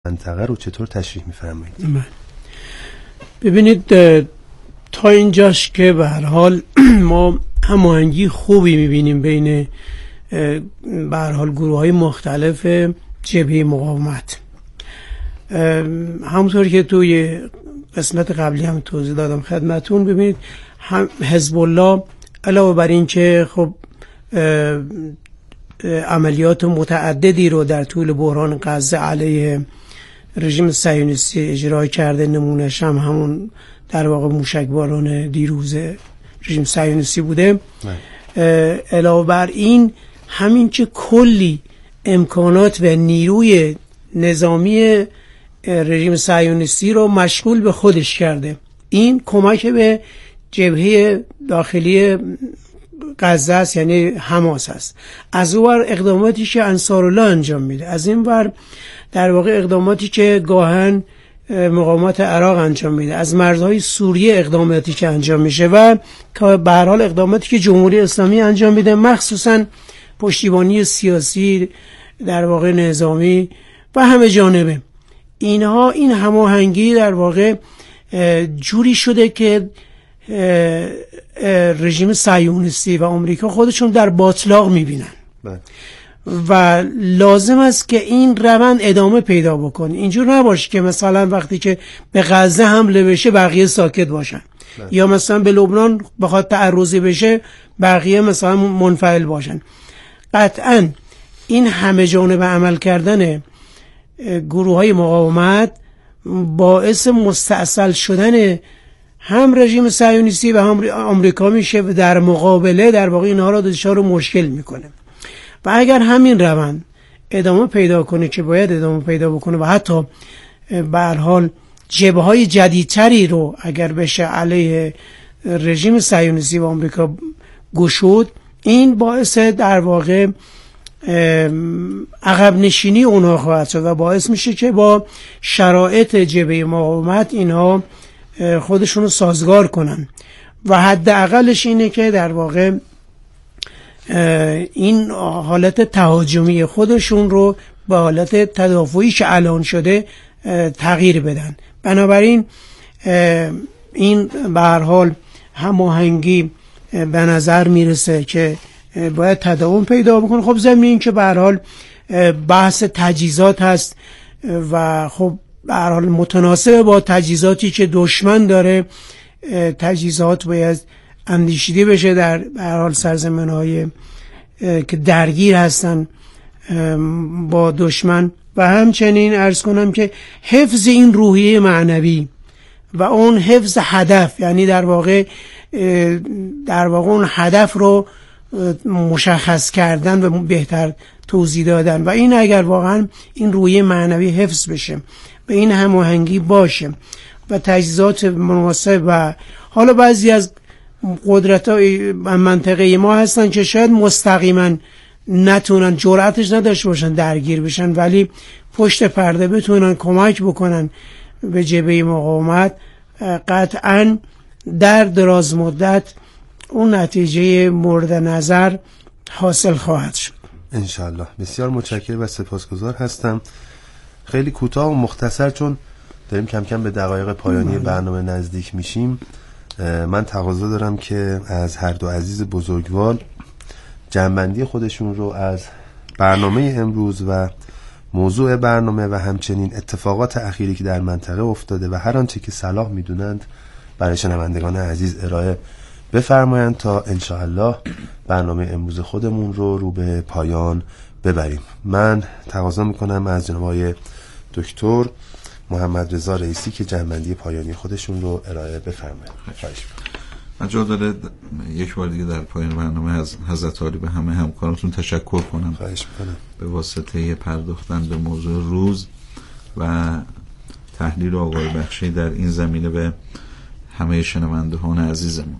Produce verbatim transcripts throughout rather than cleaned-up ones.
منطقه رو چطور تشریح می‌فرمایید؟ ببینید تا اینجاش که به هر حال ما هماهنگی خوبی می‌بینیم بین به هر حال گروه‌های مختلف جبهه مقاومت. همونطور که توی قسمت قبلی هم توضیح دادم خدمتون، ببینید هم حزب الله علاوه بر این که خب عملیات متعددی رو در طول بحران غزه علیه رژیم صهیونیستی اجرا کرده، نمونهش هم همون در واقع موشکباران دیروز رژیم صهیونیستی بوده. علاوه بر این همین که کلی امکانات و نیروی نظامی رژیم صهیونیستی رو مشغول به خودش کرده، این کمک به جبهه داخلی غزه است، یعنی حماس است. از اون ور اقداماتی که انصارالله انجام میده، از این ور در واقع اقداماتی که گاهن مقاومت عراق انجام میده، از مرزهای سوریه اقداماتی که انجام میشه و به هر حال اقداماتی که جمهوری اسلامی انجام میده، مخصوصا پشتیبانی سیاسی در واقع نظامی و همه جانبه. اینها این هماهنگی در واقع جوری شده که رژیم صهیونیستی و آمریکا خودشون در باطلاق میبینن و لازم است که این روند ادامه پیدا بکنه. اینجور نباشه که مثلا وقتی که به غزه حمله بشه بقیه ساکت باشن بله. یا مثلا به لبنان بخواد تعرضی بشه بقیه مثلا منفعل باشن. قطعا این همه جانبه عمل کردن گروه های مقاومت باعث مستاصل شدن هم رژیم صهیونیستی و هم آمریکا میشه و در مقابله در واقع اینها را دچار مشکل میکنه. و اگر همین روند ادامه پیدا کنه که باید ادامه پیدا بکنه و حتی به هر حال جبهه‌های جدیدتری رو اگر بشه علیه رژیم صهیونیستی و آمریکا گشود، این باعث در واقع عقب نشینی اونها خواهد شد و باعث میشه که با شرایط جبهه مقاومت اینها خودشون رو سازگار کنن و حداقلش اینه که در واقع این حالت تهاجمی خودشون رو به حالت تدافعی که الان شده تغییر بدن. بنابراین این به هر حال هماهنگی به نظر میرسه که باید تداوم پیدا بکنه. خب ضمن این که به هر حال بحث تجهیزات هست و خب به هر حال متناسب با تجهیزاتی که دشمن داره تجهیزات باید اندیشیده بشه در به هر حال سرزمین‌های که درگیر هستن با دشمن و همچنین عرض کنم که حفظ این روحیه معنوی و اون حفظ هدف، یعنی در واقع در واقع اون هدف رو مشخص کردن و بهتر توضیح دادن و این اگر واقعا این روحیه معنوی حفظ بشه و این هماهنگی باشه و تجهیزات مناسب و حالا بعضی از قدرت‌های منطقه ما هستن که شاید مستقیما نتونن جرأتش نداشته باشن درگیر بشن ولی پشت پرده بتونن کمک بکنن به جبهه مقاومت، قطعاً در دراز مدت اون نتیجه مورد نظر حاصل خواهد شد انشالله. بسیار متشکرم و سپاسگزار هستم. خیلی کوتاه و مختصر چون داریم کم کم به دقایق پایانی برنامه نزدیک میشیم، من تقاضا دارم که از هر دو عزیز بزرگوار جنبندی خودشون رو از برنامه امروز و موضوع برنامه و همچنین اتفاقات اخیری که در منطقه افتاده و هر آنچه که صلاح میدونند برای شنوندگان عزیز ارائه بفرمایند تا انشاءالله برنامه امروز خودمون رو رو به پایان ببریم. من تقاضا میکنم از جناب آقای دکتر محمد رضا رئیسی که جنبندی پایانی خودشون رو ارائه بفرمایند. خواهش من جا داره یک بار دیگه در پایان برنامه از حضرت عالی به همه همکاراتون تشکر کنم. خواهش میکنم. به واسطه پرداختن به موضوع روز و تحلیل آقای بخشی در این زمینه به همه شنوندگان عزیزمون.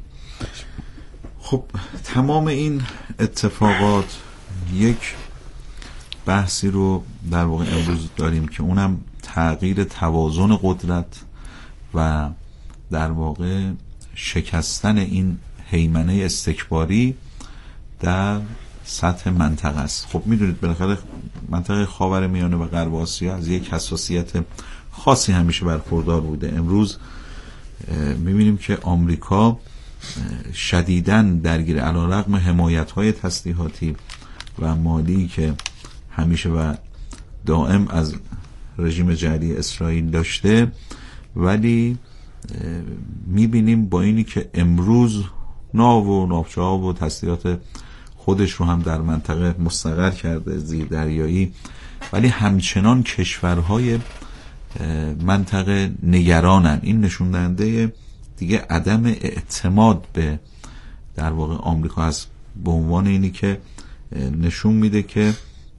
خب تمام این اتفاقات یک بحثی رو در واقع امروز داریم که اونم تغییر توازن قدرت و در واقع شکستن این هیمنه استکباری در سطح منطقه است. خب میدونید بالاخره منطقه خاورمیانه و غرب آسیا از یک حساسیت خاصی همیشه برخوردار بوده. امروز میبینیم که آمریکا شدیداً درگیر، علیرغم حمایت‌های تسلیحاتی و مالی که همیشه و دائم از رژیم جعلی اسرائیل داشته، ولی میبینیم با اینی که امروز ناو و ناوچه‌ها و تسلیحات خودش رو هم در منطقه مستقر کرده زیر دریایی، ولی همچنان کشورهای منطقه نگرانن. این نشون دهنده دیگه عدم اعتماد به در واقع آمریکا هست، به عنوان اینی که نشون میده که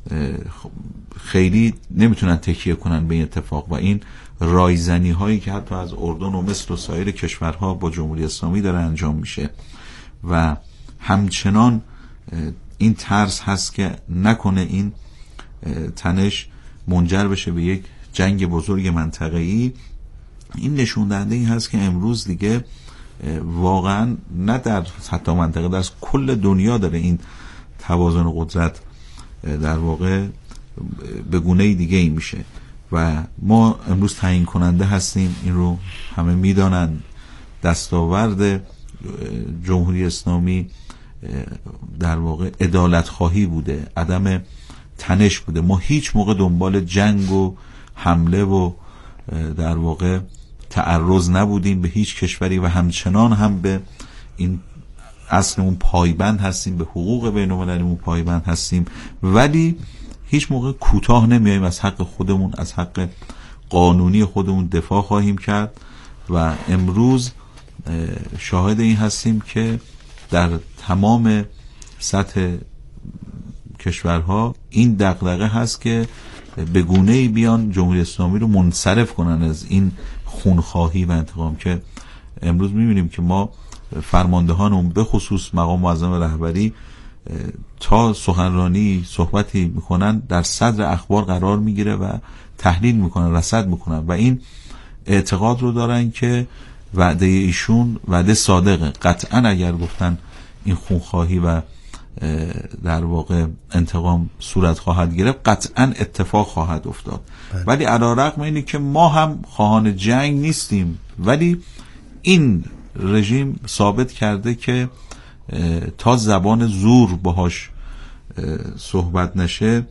خیلی نمیتونن تکیه کنن به این اتفاق و این رایزنی هایی که حتی از اردن و مصر و سایر کشورها با جمهوری اسلامی داره انجام میشه و همچنان این ترس هست که نکنه این تنش منجر بشه به یک جنگ بزرگ منطقه‌ای. این نشون دهنده این هست که امروز دیگه واقعا نه در حتی منطقه، در کل دنیا داره این توازن قدرت در واقع به گونه دیگه ای میشه و ما امروز تعیین کننده هستیم. این رو همه میدانن. دستاورد جمهوری اسلامی در واقع عدالت خواهی بوده، عدم تنش بوده. ما هیچ موقع دنبال جنگ و حمله و در واقع تعرض نبودیم به هیچ کشوری و همچنان هم به این اصلمون پایبند هستیم، به حقوق بین المللیمون پایبند هستیم، ولی هیچ موقع کوتاه نمیاییم از حق خودمون، از حق قانونی خودمون دفاع خواهیم کرد و امروز شاهد این هستیم که در تمام سطح کشورها این دغدغه هست که به گونه‌ای بیان جمهوری اسلامی رو منصرف کنن از این خونخواهی و انتقام که امروز می‌بینیم که ما فرماندهانمون به خصوص مقام معظم رهبری تا سخنرانی صحبتی میکنن در صدر اخبار قرار میگیره و تحلیل میکنن، رصد میکنن و این اعتقاد رو دارن که وعده ایشون وعده صادقه. قطعا اگر گفتن این خونخواهی و در واقع انتقام صورت خواهد گرفت، قطعا اتفاق خواهد افتاد. بله. ولی علیرغم اینی که ما هم خواهان جنگ نیستیم، ولی این رژیم ثابت کرده که تا زبان زور باهاش صحبت نشه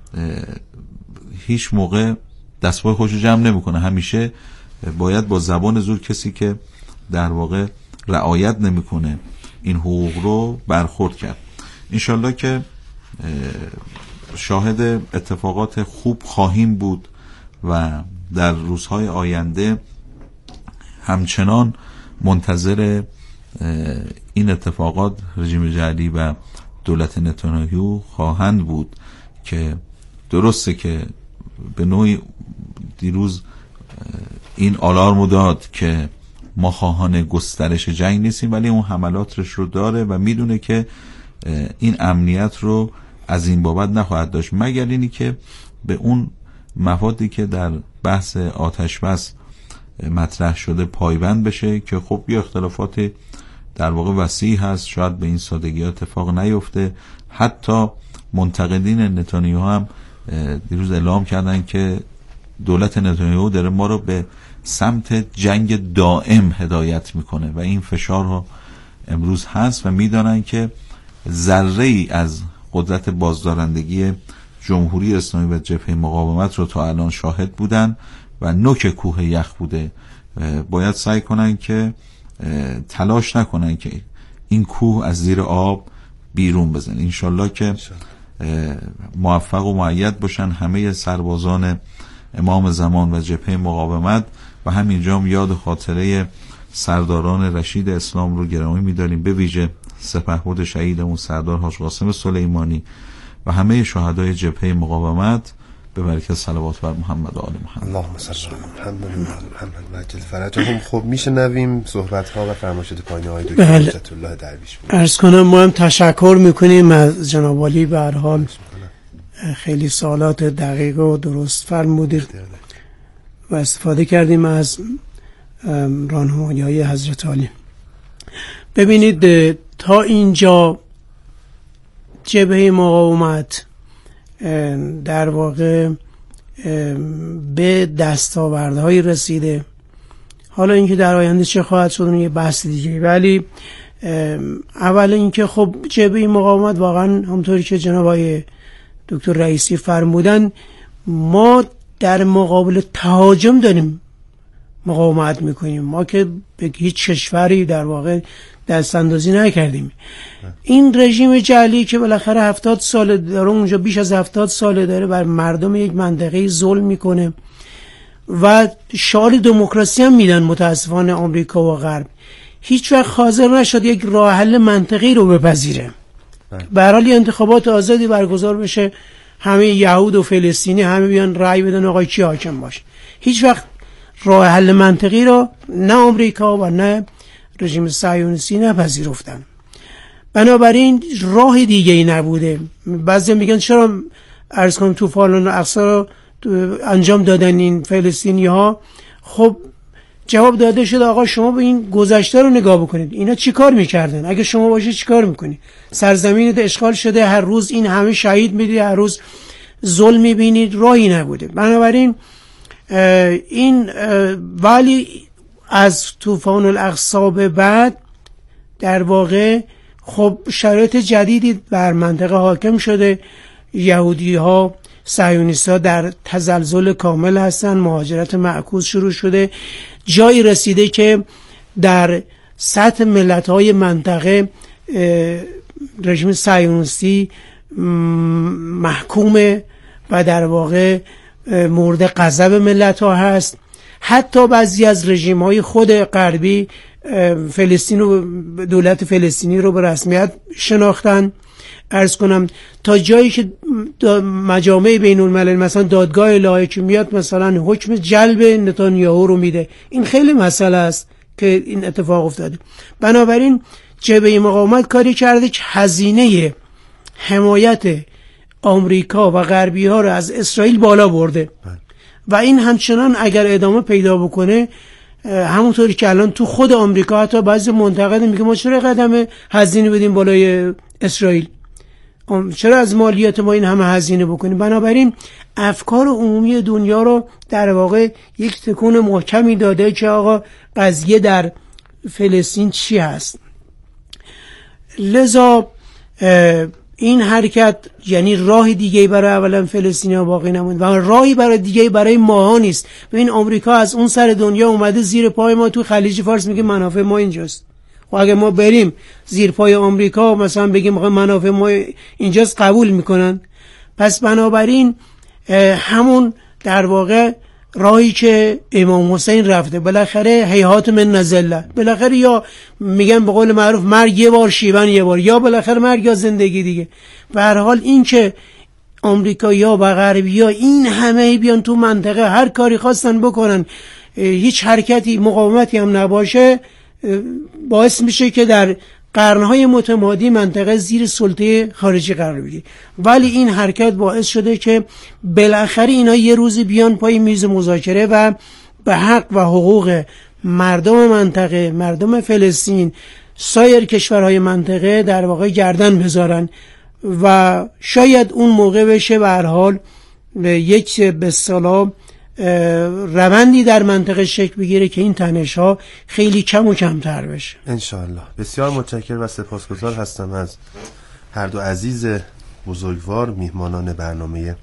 هیچ موقع دستپای خودشو جمع نمیکنه. همیشه باید با زبان زور کسی که در واقع رعایت نمیکنه این حقوق رو برخورد کرد. انشالله که شاهد اتفاقات خوب خواهیم بود و در روزهای آینده همچنان منتظر این اتفاقات رژیم جعلی و دولت نتانیاهو خواهند بود که درسته که به نوعی دیروز این آلارمو داد که ما خواهان گسترش جنگ نیستیم، ولی اون حملاتش رو داره و میدونه که این امنیت رو از این بابت نخواهد داشت، مگر اینی که به اون مفادی که در بحث آتش بس مطرح شده پایبند بشه که خب یه اختلافات در واقع وسیع هست، شاید به این سادگی اتفاق نیفته. حتی منتقدین نتانیاهو هم دیروز اعلام کردن که دولت نتانیاهو داره ما رو به سمت جنگ دائم هدایت میکنه و این فشار ها امروز هست و میدانن که ذره ای از قدرت بازدارندگی جمهوری اسلامی و جبهه مقاومت رو تا الان شاهد بودن و نوک کوه یخ بوده. باید سعی کنن که تلاش نکنن که این کوه از زیر آب بیرون بزنه. انشالله که موفق و مؤید باشن همه سربازان امام زمان و جبهه مقاومت و همینجا هم یاد خاطره سرداران رشید اسلام رو گرامی می‌داریم، به ویژه سپهبد شهیدمون سردار حاج قاسم سلیمانی و همه شهدای جبهه مقاومت به برکت صلوات بر محمد و آل محمد. اللهم صل علی محمد محمد و عجل فرجهم. خب میشه نویم صحبت ها و فرمایشات پایانی های دکتر حجت الله درویش بود. عرض کنم ما هم تشکر میکنیم از جناب عالی، به هر حال خیلی سوالات دقیق و درست فرمودید و استفاده کردیم از راهنمایی‌های حضرت عالی. ببینید تا اینجا جبهه مقاومت در واقع به دستاوردهای رسیده. حالا اینکه در آینده چه خواهد شد اون یه بحث دیگه، ولی اول اینکه خب جبهه مقاومت واقعا همونطوری که جناب آقای دکتر رئیسی فرمودن ما در مقابل تهاجم داریم مقاومت میکنیم، ما که به هیچ کشوری در واقع دست اندازی نکردیم. این رژیم جعلی که بالاخره هفتاد سال داره، اونجا بیش از هفتاد سال داره بر مردم یک منطقه ظلم میکنه و شعار دموکراسی هم میدن متاسفانه آمریکا و غرب، هیچ وقت حاضر نشد یک راه حل منطقی رو بپذیره. به هر حال انتخابات آزادی برگزار بشه، همه یهود و فلسطینی همه بیان رأی بدن آقا کی حاکم باشه. هیچ وقت راه حل منطقی رو نه آمریکا و نه رژیم صهیونیستی نپذیرفتن. بنابراین راه دیگه ای نبوده. بعضی میگن چرا عرض کنم طوفان الاقصی رو انجام دادن این فلسطینی ها؟ خب جواب داده شده آقا شما به این گذشته رو نگاه بکنید، اینا چی کار میکردن؟ اگه شما باشه چی کار میکنی؟ سرزمین اشغال شده، هر روز این همه شهید میدید، هر روز ظلم میبینید، راهی نبوده. بنابراین این ولی از طوفان الاقصی به بعد در واقع خب شرایط جدیدی بر منطقه حاکم شده، یهودی ها صهیونیست ها در تزلزل کامل هستن، مهاجرت معکوس شروع شده، جایی رسیده که در سطح ملت های منطقه رژیم صهیونیستی محکومه و در واقع مورد غضب ملت ها هست. حتی بعضی از رژیم های خود غربی فلسطین رو، دولت فلسطینی رو به رسمیت شناختن. عرض کنم تا جایی که مجامع بین الملل مثلا دادگاه الهی که میاد مثلا حکم جلب نتانیاهو رو میده، این خیلی مسئله است که این اتفاق افتاده. بنابراین جبهه مقاومت کاری کرده که هزینه حمایت آمریکا و غربی ها رو از اسرائیل بالا برده و این همچنان اگر ادامه پیدا بکنه، همونطوری که الان تو خود آمریکا حتی بعضی منتقد میگه ما چرا قدم هزینه بدیم بالای اسرائیل، چرا از مالیات ما این همه هزینه بکنیم. بنابراین افکار عمومی دنیا رو در واقع یک تکون محکمی داده که آقا قضیه در فلسطین چی هست. لذا این حرکت یعنی راه دیگه برای اولا فلسطینیا باقی نموند و راهی برای دیگه برای ماها نیست. ببین آمریکا از اون سر دنیا اومده زیر پای ما تو خلیج فارس میگه منافع ما اینجاست. و اگه ما بریم زیر پای آمریکا مثلا بگیم منافع ما اینجاست قبول میکنن. پس بنابراین همون در واقع راهی که امام حسین رفته، بالاخره هیهات من نزله، بالاخره یا میگن به قول معروف مرگ یه بار شیون یه بار، یا بالاخره مرگ یا زندگی دیگه. به هر حال این که آمریکایی‌ها و غربی‌ها این همه بیان تو منطقه هر کاری خواستن بکنن، هیچ حرکتی مقاومتی هم نباشه، باعث میشه که در قرنهای متمادی منطقه زیر سلطه خارجی قرار بگیره. ولی این حرکت باعث شده که بالاخره اینا یه روزی بیان پای میز مذاکره و به حق و حقوق مردم منطقه، مردم فلسطین، سایر کشورهای منطقه در واقع گردن بذارن و شاید اون موقع بشه به هر حال یک به اصطلاح روندی در منطقه شکل بگیره که این تنش ها خیلی کم و کمتر بشه انشاءالله. بسیار متشکرم و سپاسگزار هستم از هر دو عزیز بزرگوار میهمانان برنامه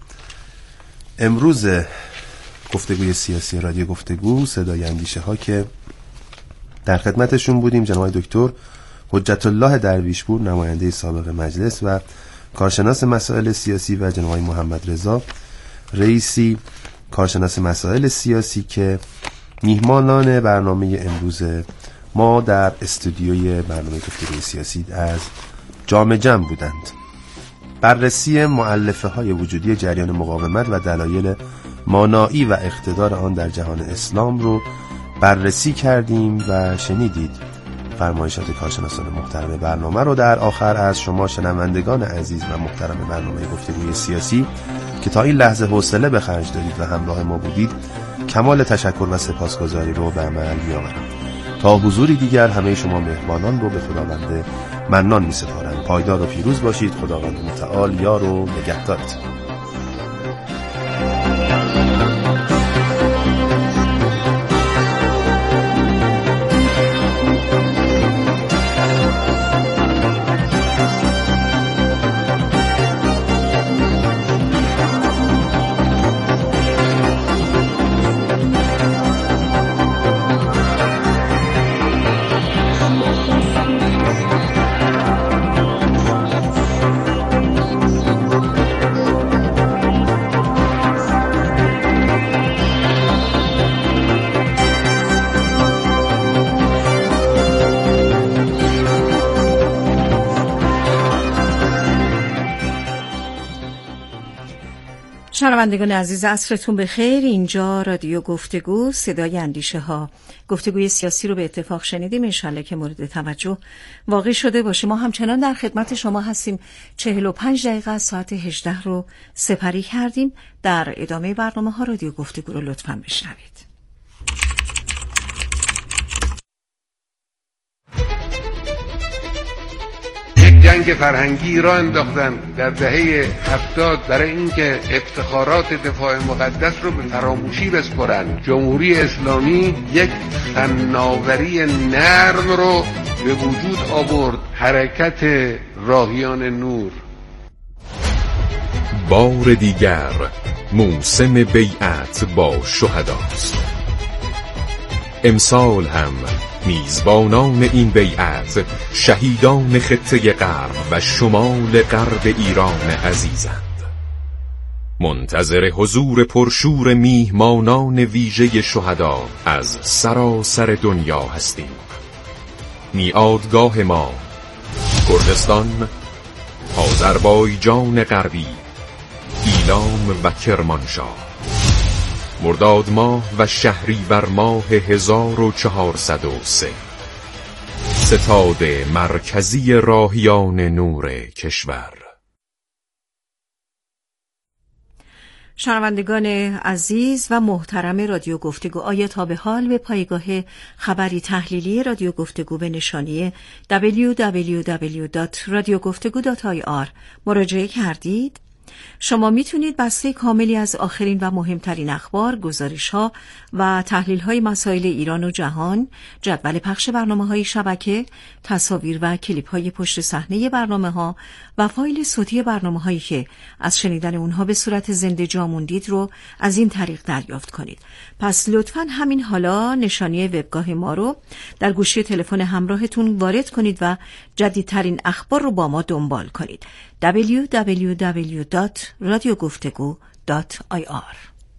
امروز گفتگوی سیاسی رادیو گفتگو صدای اندیشه ها که در خدمتشون بودیم. جناب دکتر حجت الله درویشپور نماینده سابق مجلس و کارشناس مسائل سیاسی و جناب محمد رضا رئیسی کارشناس مسائل سیاسی که میهمانان برنامه امروز ما در استودیوی برنامه گفتگوی سیاسی از جام جم بودند. بررسی مؤلفه های وجودی جریان مقاومت و دلایل مانایی و اقتدار آن در جهان اسلام رو بررسی کردیم و شنیدید فرمایشات کارشناسان محترم برنامه رو. در آخر از شما شنوندگان عزیز و محترم برنامه گفتگوی سیاسی که تا این لحظه حوصله به خرج دادید و همراه ما بودید کمال تشکر و سپاسگزاری رو به عمل می‌آورم. تا حضوری دیگر همه شما مهمانان رو به خداوند منان می‌سپارم. پایدار و پیروز باشید. خداوند متعال یار و نگهدارتون. شنوندگان عزیز، عصرتون بخیر. اینجا رادیو گفتگو، صدای اندیشه ها. گفتگوی سیاسی رو به اتفاق شنیدیم، انشالله که مورد توجه واقع شده باشه. ما همچنان در خدمت شما هستیم. چهل و پنج دقیقه از ساعت هجده رو سپری کردیم. در ادامه برنامه ها رادیو گفتگو رو لطفاً بشنوید. جنگ فرهنگی را انداختن در دهه هفتاد برای اینکه افتخارات دفاع مقدس رو به فراموشی بسپرن. جمهوری اسلامی یک فناوری نرم رو به وجود آورد، حرکت راهیان نور. بار دیگر موسم بیعت با شهداست. امسال هم میزبانان این بیعت شهیدان خطه غرب و شمال غرب ایران عزیزند. منتظر حضور پرشور میهمانان ویژه شهدا از سراسر دنیا هستیم. میعادگاه ما کردستان، آذربایجان غربی، ایلام و کرمانشاه. مرداد ماه و شهریور ماه هزار و چهارصد و سه. ستاد مرکزی راهیان نور کشور. شنوندگان عزیز و محترم رادیو گفتگو، آیا تا به حال به پایگاه خبری تحلیلی رادیو گفتگو به نشانی دبلیو دبلیو دبلیو دات رادیو گفتگو دات آی آر مراجعه کردید؟ شما میتونید بسته کاملی از آخرین و مهمترین اخبار، گزارش‌ها و تحلیل‌های مسائل ایران و جهان، جدول پخش برنامه‌های شبکه، تصاویر و کلیپ‌های پشت صحنه برنامه‌ها و فایل صوتی برنامه‌هایی که از شنیدن اونها به صورت زنده جا موندید رو از این طریق دریافت کنید. پس لطفاً همین حالا نشانی وبگاه ما رو در گوشی تلفن همراهتون وارد کنید و جدیدترین اخبار رو با ما دنبال کنید. دبلیو دبلیو دبلیو دات رادیو گفتگو دات آی آر.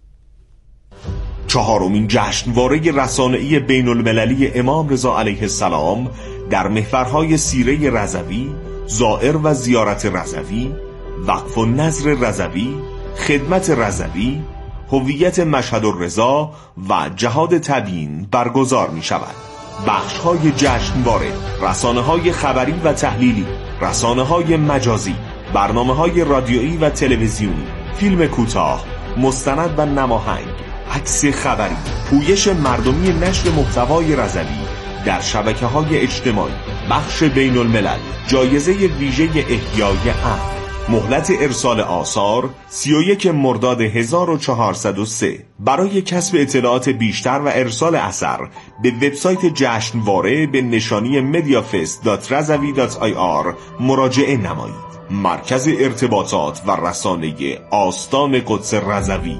چهارمین جشنواره رسانه‌ای بین المللی امام رضا علیه السلام در محورهای سیره رضوی، زائر و زیارت رضوی، وقف و نظر رضوی، خدمت رضوی، هویت مشهد الرضا و جهاد تبیین برگزار می شود. بخش‌های جشنواره: رسانه‌های خبری و تحلیلی، رسانه‌های مجازی، برنامه‌های رادیویی و تلویزیونی، فیلم کوتاه، مستند و نماهنگ، عکس خبری، پویش مردمی نشر محتوای رضوی در شبکه‌های اجتماعی، بخش بین الملل، جایزه ویژه احیای امن. مهلت ارسال آثار سی و یک مرداد هزار و چهارصد و سه. برای کسب اطلاعات بیشتر و ارسال اثر به وبسایت جشنواره به نشانی مدیافست دات رضوی دات آی آر مراجعه نمایید. مرکز ارتباطات و رسانه آستان قدس رضوی.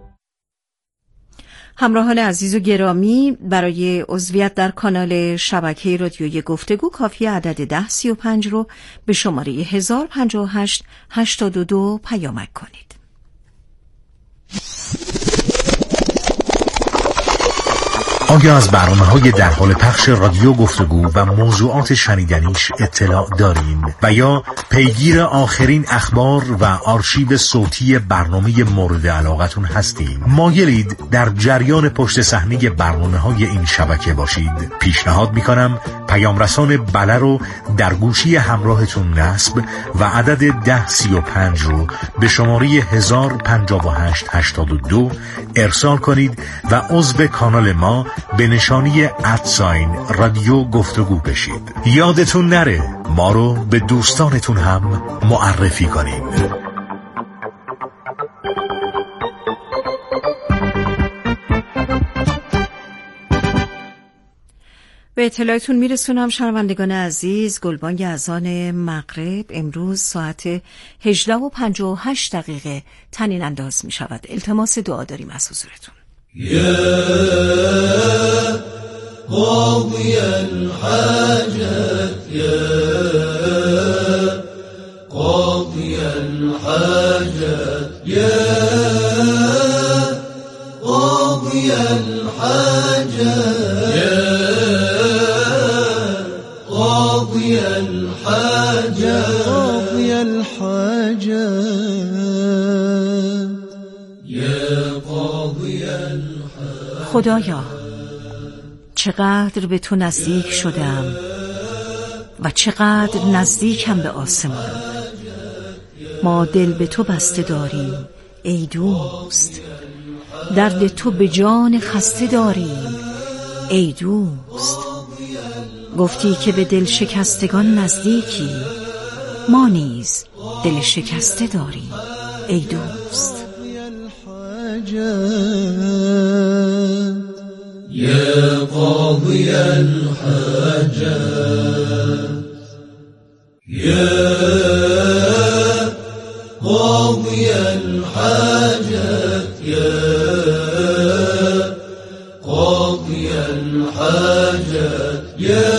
همراهان عزیز و گرامی، برای عضویت در کانال شبکه رادیوی گفتگو کافی عدد ده سی و پنج رو به شماره هزار و پنجاه و هشت هشتاد و دو پیامک کنید. آیا از برنامه‌های در حال پخش رادیو گفتگو و موضوعات شنیدنیش اطلاع دارین و یا پیگیر آخرین اخبار و آرشیو صوتی برنامه مورد علاقتون هستین؟ مایلید در جریان پشت صحنه برنامه‌های این شبکه باشید؟ پیشنهاد می‌کنم پیام رسان بله رو در گوشی همراهتون نصب و عدد ده سی و پنج رو به شماره هزار و پنجاه و هشت هشتاد و دو ارسال کنید و عضو کانال ما به نشانی ادساین رادیو گفتگو بشید. یادتون نره ما رو به دوستانتون هم معرفی کنید. به اطلاعتون میرسونم شنوندگان عزیز، گلبانگ اذان مغرب امروز ساعت هجده و پنجاه و هشت دقیقه طنین انداز می شود. التماس دعا داریم از حضورتون. یا قاضی الحاجت، یا قاضی الحاجت، یا قاضی الحاجت، قاضي الحاجات، قاضي الحاجات، يا قاضي الحاجات. خدایا چقدر به تو نزدیک شدم و چقدر نزدیکم به آسمان. ما دل به تو بسته داریم ای دوست، درد تو به جان خسته داریم ای دوست. گفتی که به دل شکستگان نزدیکی، ما نیز دل شکسته داریم ای دوست. یا قاضی الحاجات، یا قاضی الحاجات، یا قاضی الحاجات، یا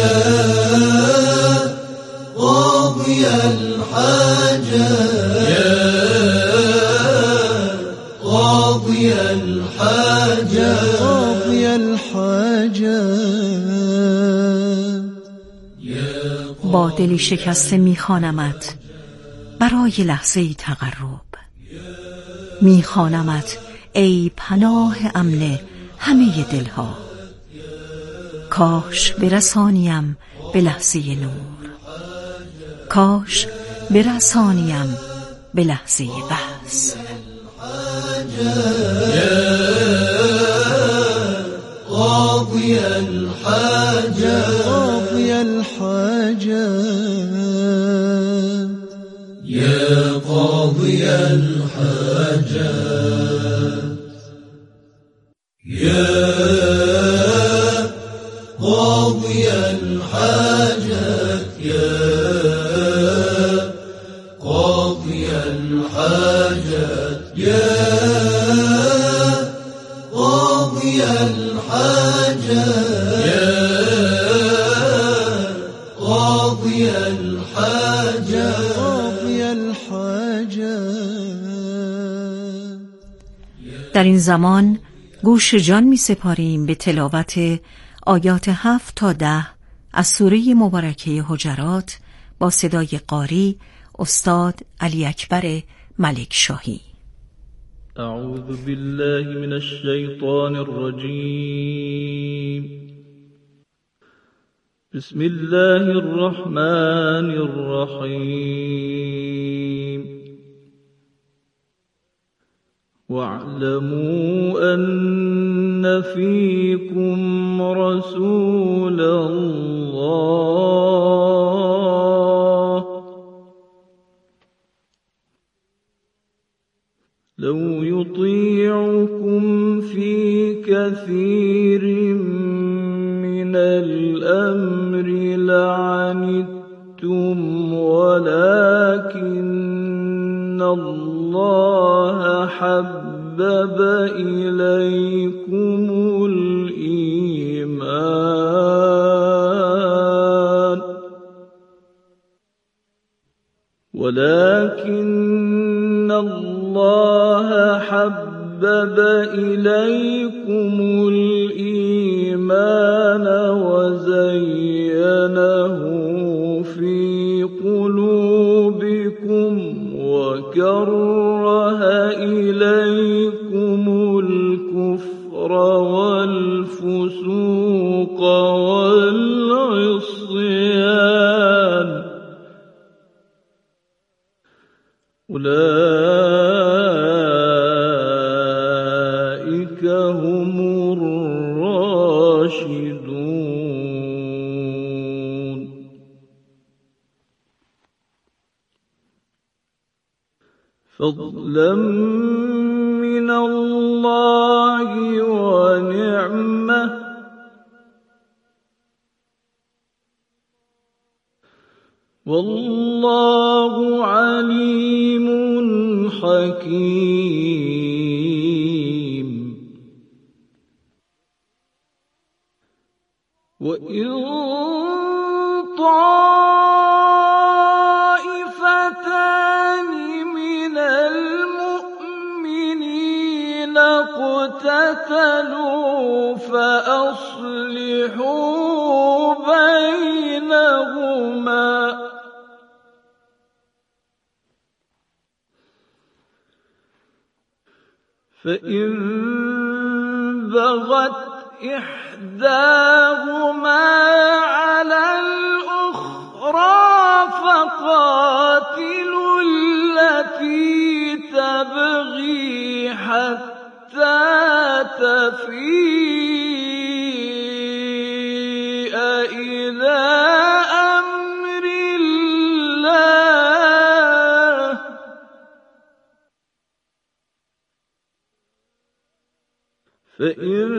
قاضي الحاجات، يا قاضي الحاجات، قاضي الحاجات. با دلی شکسته میخوانمت برای لحظه ای تقرب، میخوانمت ای پناه امن همه دلها. کاش برسانیم به لحظه نور، کاش برسانیم به لحظه بحث. قاضي الحاجات، قاضي الحاجات، يا قاضي الحاجات، يا قاضي الحاجات، يا قاضي الحاجات، يا قاضي الحاجات، يا قاضي الحاجات، قاضي الحاجات. در این زمان گوش جان می سپاریم به تلاوت آیات هفت تا ده از سوره مبارکه حجرات با صدای قاری استاد علی اکبر ملک شاهی. اعوذ بالله من الشیطان الرجیم. بسم الله الرحمن الرحیم. واعلموا أن فيكم رسول الله لو يطيعكم في كثير من الأمر لعنتم ولكن الله حبب إليكم الإيمان ولكن الله حبب إليكم الإيمان وزينه في قلوبكم وكره إليكم الكفر والفسوق والعصيان فضلا من الله ونعمة والله عليم حكيم. وإن طائفتان من المؤمنين اقتتلوا فأصلحوا بينهما فإن بغت إحداهما على الأخرى فقاتلوا التي تبغي حتى تفيء إلى أمر الله فإن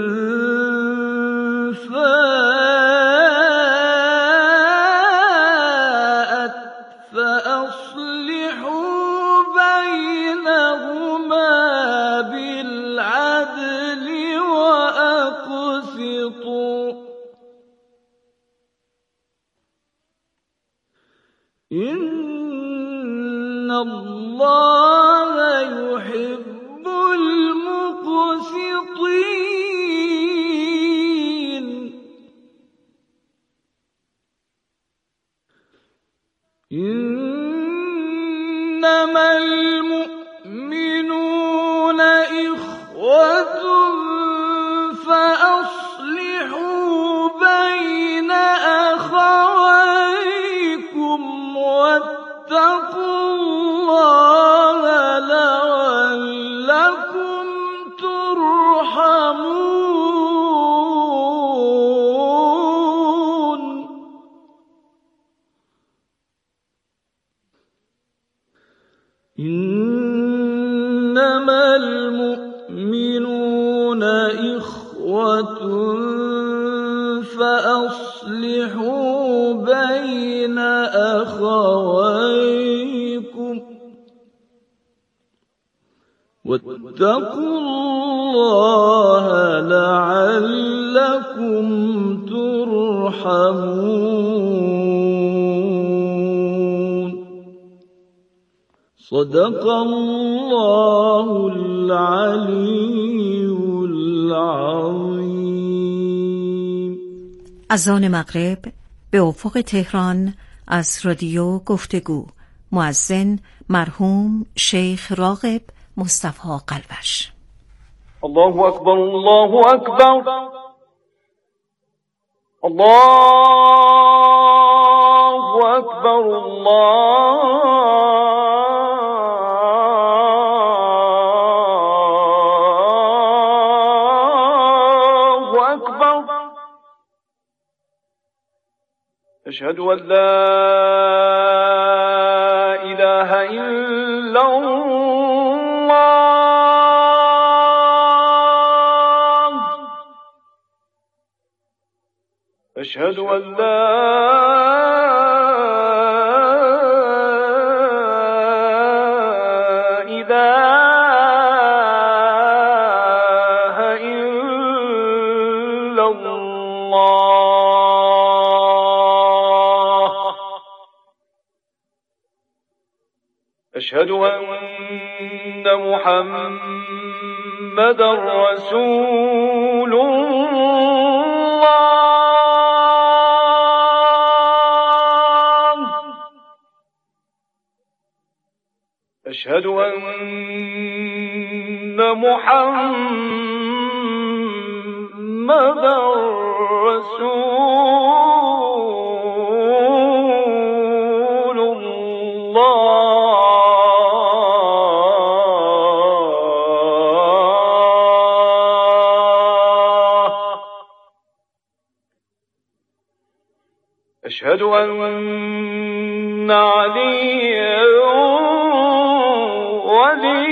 فاءت فأصلحوا بينهما بالعدل وأقسطوا إن الله يحب المقسطين. إنما المؤمنون إخوة فأصلحوا بين أخويكم واتقوا الله لعلكم ترحمون. إنما المؤمنون إخوة فأصلحوا بين أخويكم واتقوا الله لعلكم ترحمون. صدق الله العلی العظیم. اذان مغرب به افق تهران از رادیو گفتگو. مؤذن مرحوم شیخ راغب مصطفی قلبش. الله اکبر الله اکبر الله اکبر الله اکبر. اشهد ان لا اله الا الله اشهد ان لا اله الا الله اشهد ان محمدا رسول الله أشهد أن محمدا رسول الله أشهد أن عليا ولي